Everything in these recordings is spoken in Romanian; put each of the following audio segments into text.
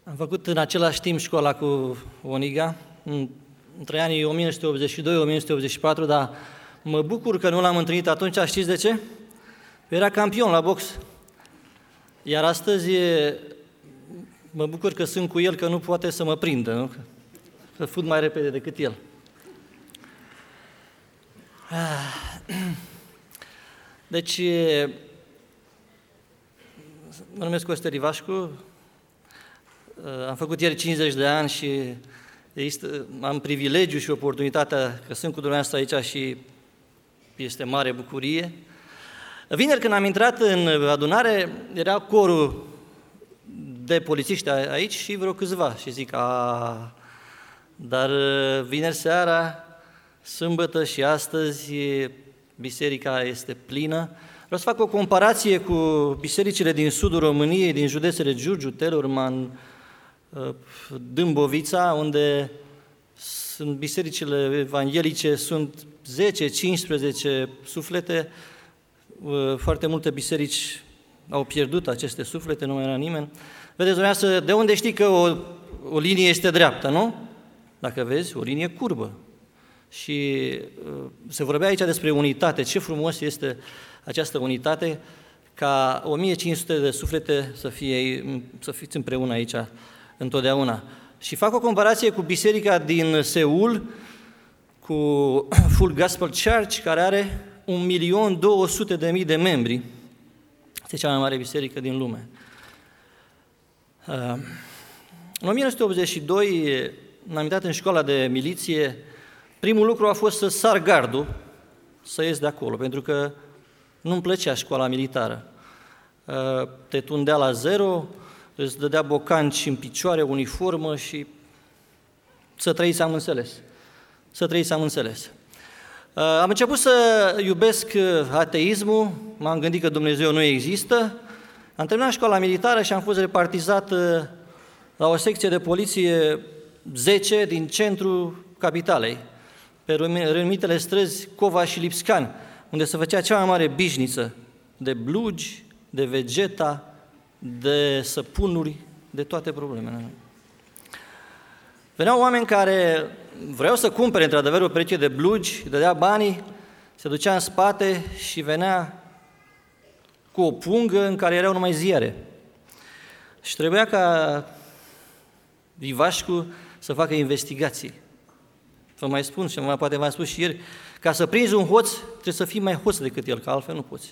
Am făcut în același timp școala cu Oniga, între anii 1982-1984, dar mă bucur că nu l-am întâlnit atunci, știți de ce? Era campion la box. Iar astăzi mă bucur că sunt cu el, că nu poate să mă prindă, nu? Că fut mai repede decât el. Deci, mă numesc Costel Ivașcu, am făcut ieri 50 de ani și am privilegiul și oportunitatea că sunt cu dumneavoastră aici și este mare bucurie. Vineri când am intrat în adunare, era corul de polițiști aici și vreo câțiva și zic, dar vineri seara, sâmbătă și astăzi biserica este plină. Vreau să fac o comparație cu bisericile din sudul României, din județele Giurgiu, Telorman, Dâmbovița, unde sunt bisericile evanghelice, sunt 10-15 suflete, foarte multe biserici au pierdut aceste suflete, nu mai era nimeni. Vedeți, dumneavoastră, de unde știi că o linie este dreaptă, nu? Dacă vezi, o linie curbă. Și se vorbea aici despre unitate, ce frumos este această unitate, ca 1500 de suflete să fiți împreună aici întotdeauna. Și fac o comparație cu biserica din Seul, cu Full Gospel Church, care are 1.200.000 de membri. Este cea mai mare biserică din lume. În 1982 m-am intrat în școala de miliție. Primul lucru a fost să sar gardul, să ies de acolo, pentru că nu-mi plăcea școala militară. Te tundea la zero, îți dădea bocanci în picioare, uniformă și să trăiți, am înțeles. Am început să iubesc ateismul, m-am gândit că Dumnezeu nu există, am terminat școala militară și am fost repartizat la o secție de poliție 10 din centrul capitalei, pe renumitele străzi Cova și Lipscani, unde se făcea cea mai mare bișniță de blugi, de vegeta, de săpunuri, de toate problemele. Veneau oameni care vreau să cumpere într-adevăr o pereche de blugi, dădea banii, se ducea în spate și venea cu o pungă în care erau numai ziare. Și trebuia ca Ivașcu să facă investigații. Vă mai spun și poate v-am spus și ieri, ca să prinzi un hoț, trebuie să fii mai hoț decât el, că altfel nu poți.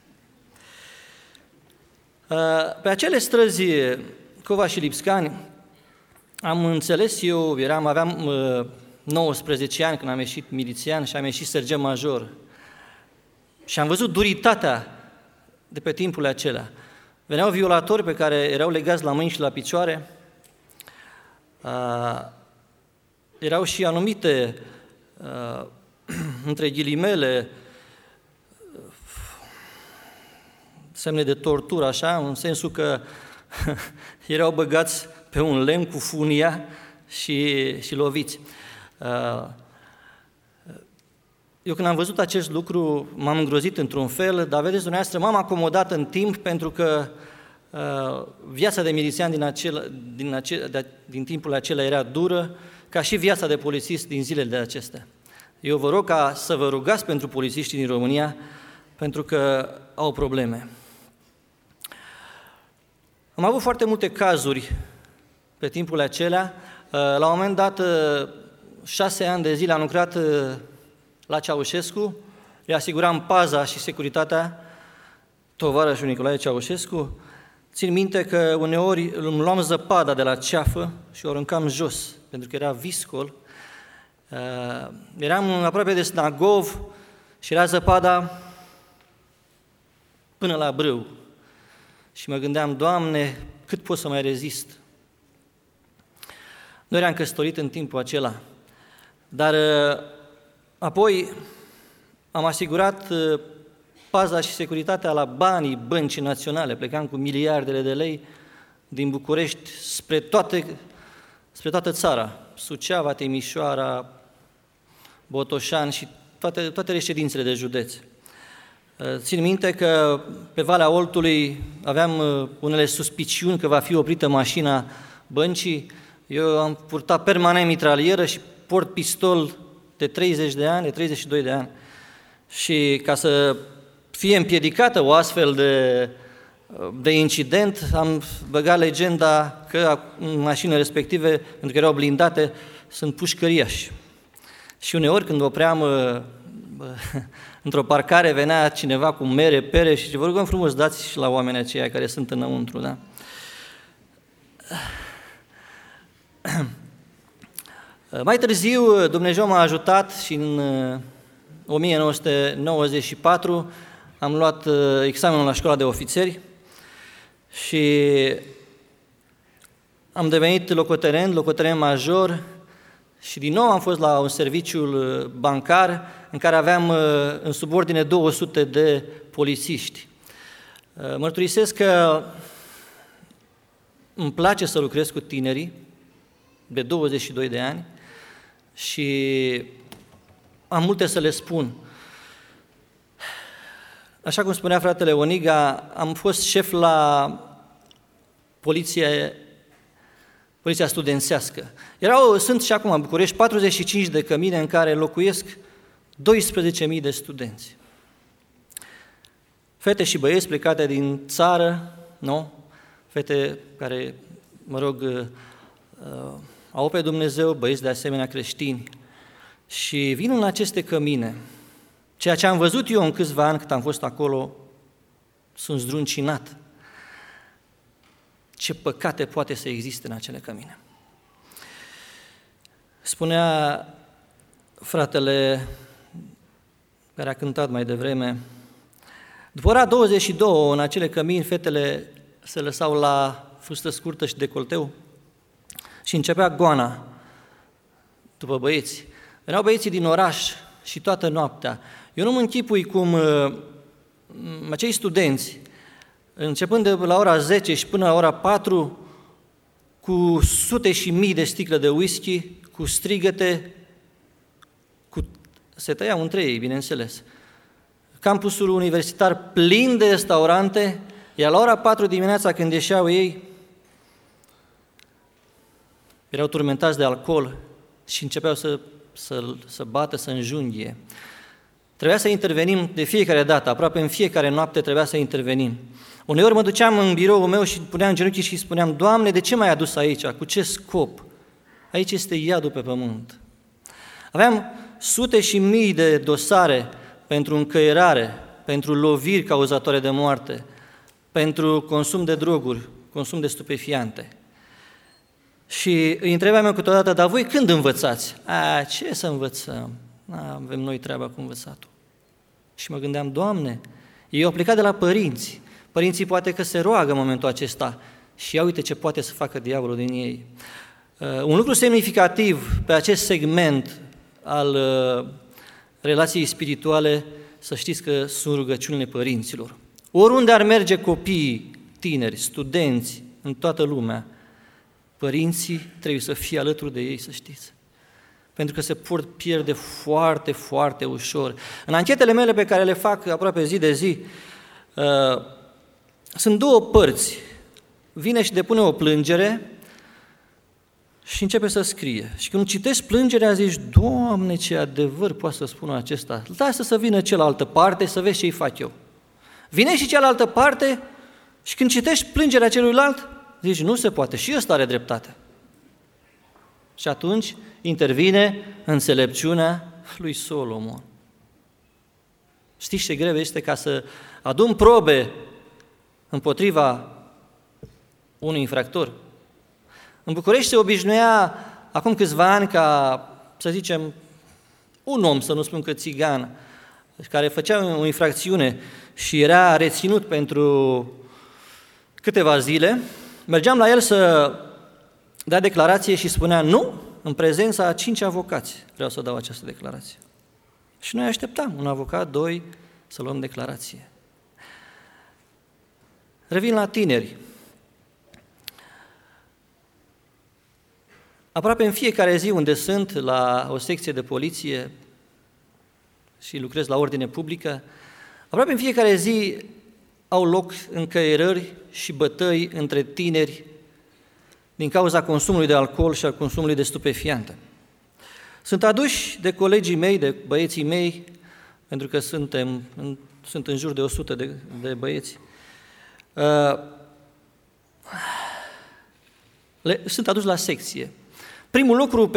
Pe acele străzi, Cova și Lipscani, am înțeles eu, aveam 19 ani când am ieșit milițian și am ieșit sergent major. Și am văzut duritatea de pe timpul acelea. Veneau violatori pe care erau legați la mâini și la picioare. Erau și anumite, între ghilimele, semne de tortură, așa, în sensul că erau băgați pe un lemn cu funia și loviți. Eu când am văzut acest lucru, m-am îngrozit într-un fel, dar vedeți, dumneavoastră, m-am acomodat în timp pentru că viața de milițian din timpul acela era dură, ca și viața de polițist din zilele acestea. Eu vă rog ca să vă rugați pentru polițiștii din România, pentru că au probleme. Am avut foarte multe cazuri pe timpul acelea. La un moment dat, 6 ani de zile am lucrat la Ceaușescu, îi asiguram paza și securitatea tovarășului Nicolae Ceaușescu. Țin minte că uneori îmi luam zăpada de la ceafă și o aruncam jos, pentru că era viscol. Eram aproape de Snagov și era zăpada până la brâu. Și mă gândeam, Doamne, cât pot să mai rezist? Nu eram căsătorit în timpul acela, dar apoi am asigurat paza și securitatea la banii băncii naționale. Plecam cu miliardele de lei din București spre toată țara, Suceava, Timișoara, Botoșani și toate reședințele de județ. Țin minte că pe Valea Oltului aveam unele suspiciuni că va fi oprită mașina băncii. Eu am purtat permanent mitralieră și port pistol de 30 de ani, de 32 de ani. Și ca să fie împiedicată o astfel de incident, am băgat legenda că în mașinile respective, pentru că erau blindate, sunt pușcăriași. Și uneori când opream într-o parcare, venea cineva cu mere, pere și vă rugăm frumos, dați și la oamenii aceia care sunt înăuntru, da? Mai târziu, Dumnezeu m-a ajutat și în 1994 am luat examenul la școala de ofițeri și am devenit locotenent major și din nou am fost la un serviciu bancar în care aveam în subordine 200 de polițiști. Mărturisesc că îmi place să lucrez cu tinerii de 22 de ani și am multe să le spun. Așa cum spunea fratele Oniga, am fost șef la poliția studențească. Sunt și acum în București 45 de cămine în care locuiesc 12.000 de studenți. Fete și băieți plecate din țară, nu? Fete care, au pe Dumnezeu, băieți de asemenea creștini. Și vin în aceste cămine. Ceea ce am văzut eu în câțiva ani cât am fost acolo, sunt zdruncinat. Ce păcate poate să existe în acele cămine. Spunea fratele care a cântat mai devreme, după ora 22 în acele cămini, fetele se lăsau la fustă scurtă și decolteu și începea goana după băieți. Veneau băieții din oraș și toată noaptea. Eu nu mă închipui cum acei studenți, începând de la ora 10 și până la ora 4, cu sute și mii de sticle de whisky, cu strigăte, se tăiau între ei, bineînțeles. Campusul universitar plin de restaurante, iar la ora 4 dimineața când ieșeau ei, erau turmentați de alcool și începeau să bată, să înjunghie. Trebuia să intervenim de fiecare dată, aproape în fiecare noapte trebuia să intervenim. Uneori mă duceam în biroul meu și puneam genunchii și spuneam, Doamne, de ce m-ai adus aici? Cu ce scop? Aici este iadul pe pământ. Aveam sute și mii de dosare pentru încăierare, pentru loviri cauzatoare de moarte, pentru consum de droguri, consum de stupefiante. Și îi întrebam eu câteodată, dar voi când învățați? Ce să învățăm? Avem noi treaba cu învățatul. Și mă gândeam, Doamne, ei au plecat de la părinți. Părinții poate că se roagă în momentul acesta și ia uite ce poate să facă diavolul din ei. Un lucru semnificativ pe acest segment al relației spirituale, să știți că sunt rugăciunile părinților. Oriunde ar merge copiii, tineri, studenți, în toată lumea, părinții trebuie să fie alături de ei, să știți. Pentru că se pot pierde foarte, foarte ușor. În anchetele mele pe care le fac aproape zi de zi, sunt două părți. Vine și depune o plângere și începe să scrie. Și când citești plângerea, zici, Doamne, ce adevăr poate să spună acesta. Lasă să vină cealaltă parte, să vezi ce-i fac eu. Vine și cealaltă parte și când citești plângerea celuilalt, zici, nu se poate, și ăsta are dreptate. Și atunci intervine înțelepciunea lui Solomon. Știți ce greu este ca să adun probe împotriva unui infractor? În București se obișnuia acum câțiva ani ca, să zicem, un om, să nu spun că țigan, care făcea o infracțiune și era reținut pentru câteva zile, mergeam la el să dea declarație și spunea, nu, în prezența a 5 avocați vreau să dau această declarație. Și noi așteptam, un avocat, 2, să luăm declarație. Revin la tineri. Aproape în fiecare zi unde sunt la o secție de poliție și lucrez la ordine publică, aproape în fiecare zi au loc încăierări și bătăi între tineri din cauza consumului de alcool și al consumului de stupefiante. Sunt aduși de colegii mei, de băieții mei, pentru că sunt în jur de 100 de băieți. Sunt aduși la secție. Primul lucru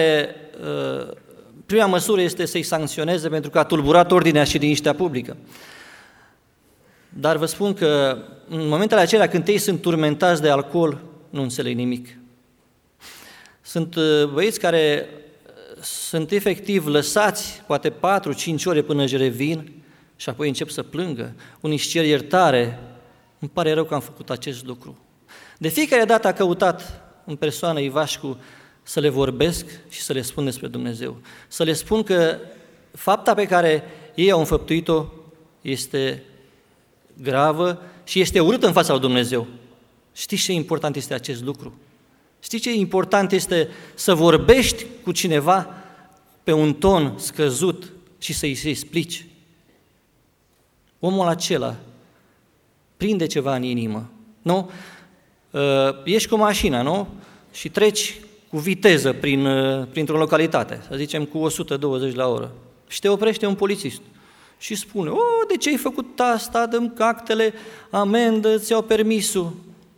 prima măsură este să-i sancționeze pentru că a tulburat ordinea și liniștea publică. Dar vă spun că în momentele acelea când ei sunt turmentați de alcool, nu înțeleg nimic. Sunt băieți care sunt efectiv lăsați poate 4-5 ore până își revin și apoi încep să plângă. Unii își cer iertare. Îmi pare rău că am făcut acest lucru. De fiecare dată a căutat în persoană Ivașcu să le vorbesc și să le spun despre Dumnezeu. Să le spun că fapta pe care ei au înfăptuit-o este gravă și este urâtă în fața lui Dumnezeu. Știți ce important este acest lucru? Știți ce important este să vorbești cu cineva pe un ton scăzut și să-i explici? Omul acela prinde ceva în inimă, nu? Ești cu mașina, nu? Și treci cu viteză printr-o localitate, să zicem cu 120 la oră. Și te oprește un polițist și spune: de ce ai făcut asta? Dă-mi actele, amendă, ți-au permisul.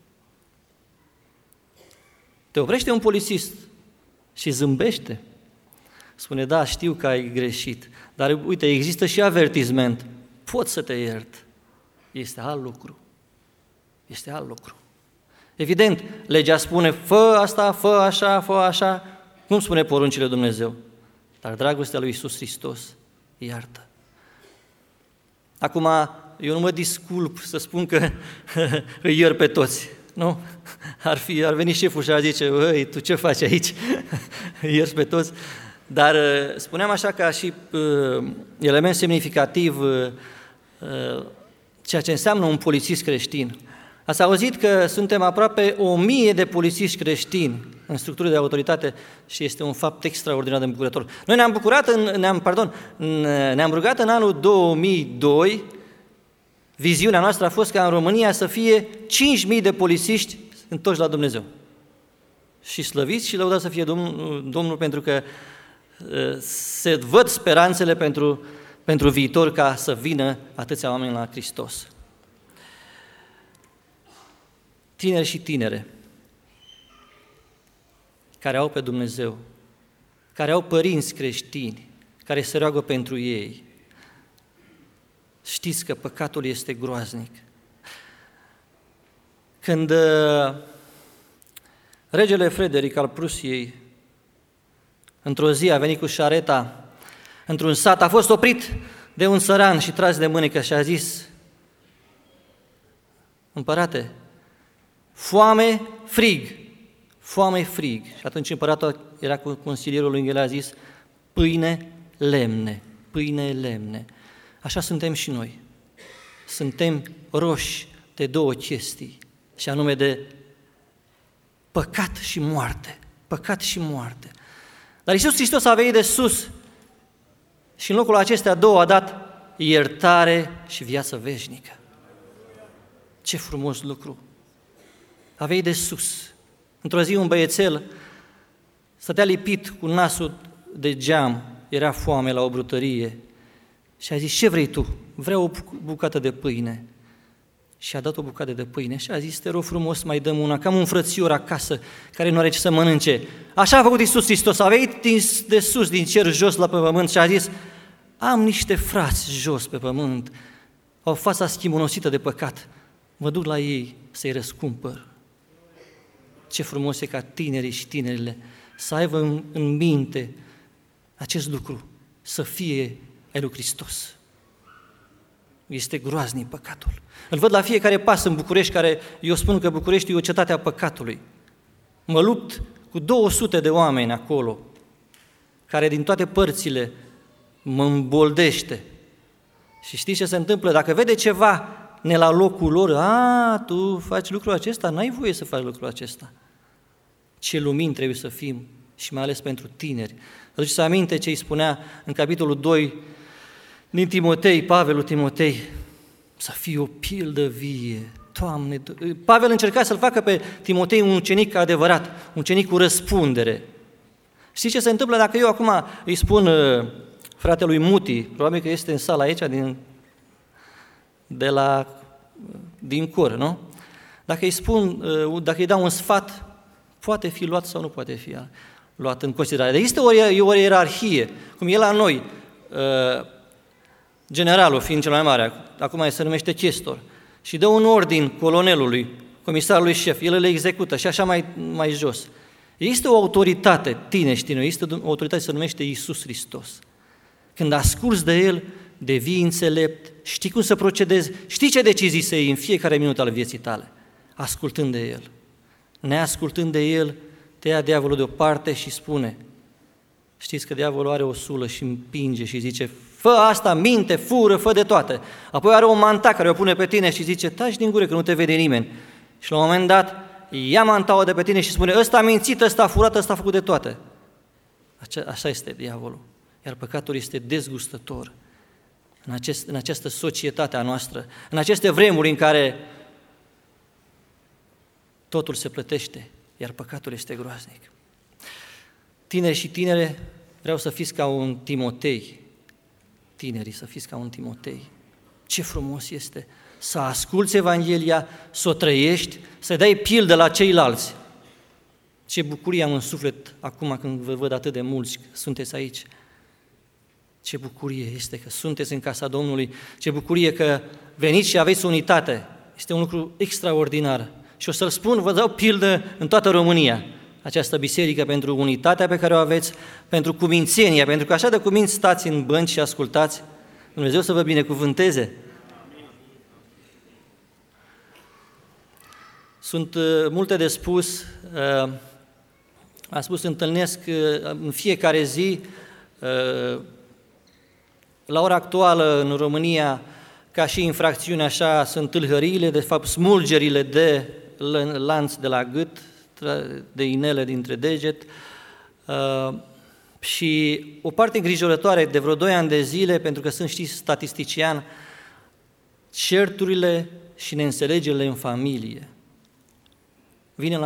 Te oprește un polițist și zâmbește. Spune: da, știu că ai greșit, dar uite, există și avertisment. Pot să te iert. Este alt lucru. Este alt lucru. Evident, legea spune: fă asta, fă așa, fă așa. Cum spune poruncile Dumnezeu? Dar dragostea lui Iisus Hristos iartă. Acum, eu nu mă disculp să spun că îi iert pe toți. Nu? Ar veni șeful și ar zice: băi, tu ce faci aici? Îi ierți pe toți? Dar spuneam așa ca și element semnificativ ceea ce înseamnă un polițist creștin. Ați auzit că suntem aproape 1000 de polițiști creștini în structuri de autoritate și este un fapt extraordinar de îmbucurător. Noi ne-am rugat în anul 2002, viziunea noastră a fost ca în România să fie 5.000 de polițiști întorși la Dumnezeu. Și slăviți și lăudați să fie Domnul pentru că se văd speranțele pentru viitor ca să vină atâția oameni la Hristos. Tineri și tinere care au pe Dumnezeu, care au părinți creștini, care se roagă pentru ei, știți că păcatul este groaznic. Când regele Frederic al Prusiei, într-o zi a venit cu șareta într-un sat, a fost oprit de un țăran și tras de mânecă și a zis: împărate, foame, frig, foame, frig. Și atunci împăratul era cu consilierul lui, el a zis: pâine, lemne, pâine, lemne. Așa suntem și noi. Suntem roși de două chestii, și anume de păcat și moarte. Păcat și moarte. Dar Iisus Hristos a venit de sus și în locul acestea două a dat iertare și viață veșnică. Ce frumos lucru! A venit de sus. Într-o zi un băiețel stătea lipit cu nasul de geam, era foame la o brutărie și a zis: ce vrei tu? Vreau o bucată de pâine. Și a dat o bucată de pâine și a zis: te rog frumos, mai dăm una, că am un frățior acasă care nu are ce să mănânce. Așa a făcut Iisus Hristos, a venit de sus, din cer, jos la pe pământ și a zis: am niște frați jos pe pământ, au fața schimonosită de păcat, mă duc la ei să-i răscumpăr. Ce frumos e ca tinerii și tinerile să aibă în minte acest lucru, să fie ai lui Hristos. Este groaznic păcatul. Îl văd la fiecare pas în București, care eu spun că București e o cetate a păcatului. Mă lupt cu 200 de oameni acolo, care din toate părțile mă îmboldește. Și știți ce se întâmplă? Dacă vede ceva ne la locul lor: tu faci lucrul acesta? N-ai voie să faci lucrul acesta. Ce lumini trebuie să fim, și mai ales pentru tineri. Aduceți aminte ce îi spunea în capitolul 2 din Timotei, Pavel lui Timotei: să fii o pildă vie Doamne, Pavel încerca să-l facă pe Timotei un ucenic adevărat, un ucenic cu răspundere. Știți ce se întâmplă dacă eu acum îi spun fratelui Muti, probabil că este în sala aici din cor, nu? Dacă îi spun, dacă îi dau un sfat, poate fi luat sau nu poate fi luat în considerare. Dar este o ierarhie, cum e la noi, generalul fiind cel mai mare, acum se numește chestor, și dă un ordin colonelului, comisarului șef, el le execută și așa mai jos. Este o autoritate, este o autoritate se numește Iisus Hristos. Când asculți de El, devii înțelept, știi cum să procedezi, știi ce decizii să iei în fiecare minut al vieții tale, ascultând de El. Neascultând de El, te ia diavolul deoparte și spune, știți că diavolul are o sulă și împinge și zice, fă asta, minte, fură, fă de toate. Apoi are o manta care o pune pe tine și zice, taci din gură că nu te vede nimeni. Și la un moment dat, ia mantaua de pe tine și spune, ăsta a mințit, ăsta a furat, ăsta a făcut de toate. Așa este diavolul. Iar păcatul este dezgustător în această societate a noastră, în aceste vremuri în care totul se plătește, iar păcatul este groaznic. Tineri și tinere, vreau să fiți ca un Timotei. Tinerii, să fiți ca un Timotei. Ce frumos este să asculți Evanghelia, să o trăiești, să dai pildă la ceilalți. Ce bucurie am în suflet acum când vă văd atât de mulți că sunteți aici. Ce bucurie este că sunteți în casa Domnului, ce bucurie că veniți și aveți unitate. Este un lucru extraordinar. Și o să-l spun, vă dau pildă în toată România, această biserică, pentru unitatea pe care o aveți, pentru cumințenia, pentru că așa de cuminți stați în bănci și ascultați. Dumnezeu să vă binecuvânteze. Sunt multe de spus, am spus, întâlnesc în fiecare zi, la ora actuală în România, ca și infracțiune, așa sunt tâlhăriile, de fapt smulgerile de lanț de la gât, de inele dintre deget, și o parte îngrijorătoare de vreo 2 ani de zile, pentru că sunt, știți, statistician, certurile și neînțelegerile în familie. Vine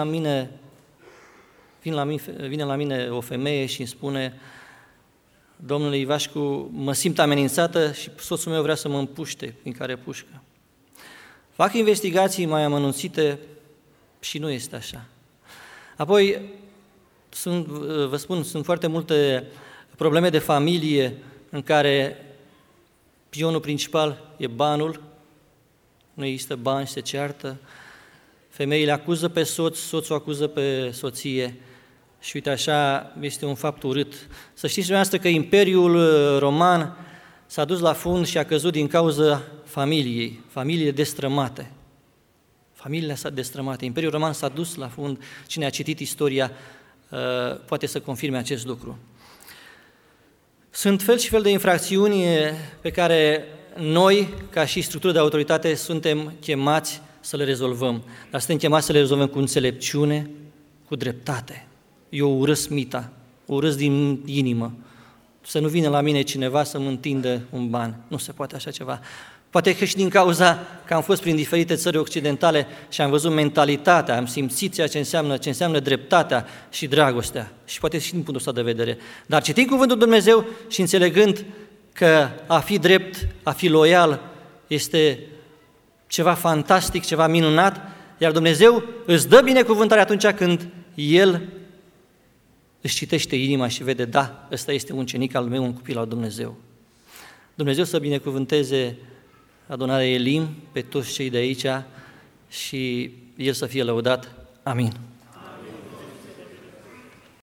la mine o femeie și îmi spune, domnule Ivașcu, mă simt amenințată și soțul meu vrea să mă împuște prin care pușcă. Fac investigații mai amănunțite și nu este așa. Apoi, vă spun, sunt foarte multe probleme de familie în care pionul principal e banul, nu există bani, se ceartă, femeile acuză pe soț, soțul acuză pe soție și uite așa este un fapt urât. Să știți dumneavoastră că Imperiul Roman s-a dus la fund și a căzut din cauza familiile destrămate. Familiile destrămate. Imperiul Roman s-a dus la fund, cine a citit istoria poate să confirme acest lucru. Sunt fel și fel de infracțiuni pe care noi, ca și structură de autoritate, suntem chemați să le rezolvăm, dar suntem chemați să le rezolvăm cu înțelepciune, cu dreptate. Eu urăsc mita, o urăsc din inimă. Să nu vină la mine cineva să-mi întindă un ban. Nu se poate așa ceva. Poate că și din cauza că am fost prin diferite țări occidentale și am văzut mentalitatea, am simțit ceea ce înseamnă dreptatea și dragostea. Și poate și din punctul ăsta de vedere. Dar citind Cuvântul Dumnezeu și înțelegând că a fi drept, a fi loial, este ceva fantastic, ceva minunat, iar Dumnezeu îți dă binecuvântare atunci când El își citește inima și vede, da, ăsta este un ucenic al meu, un copil al Dumnezeu. Dumnezeu să binecuvânteze adunarea Elim, pe toți cei de aici și El să fie lăudat. Amin.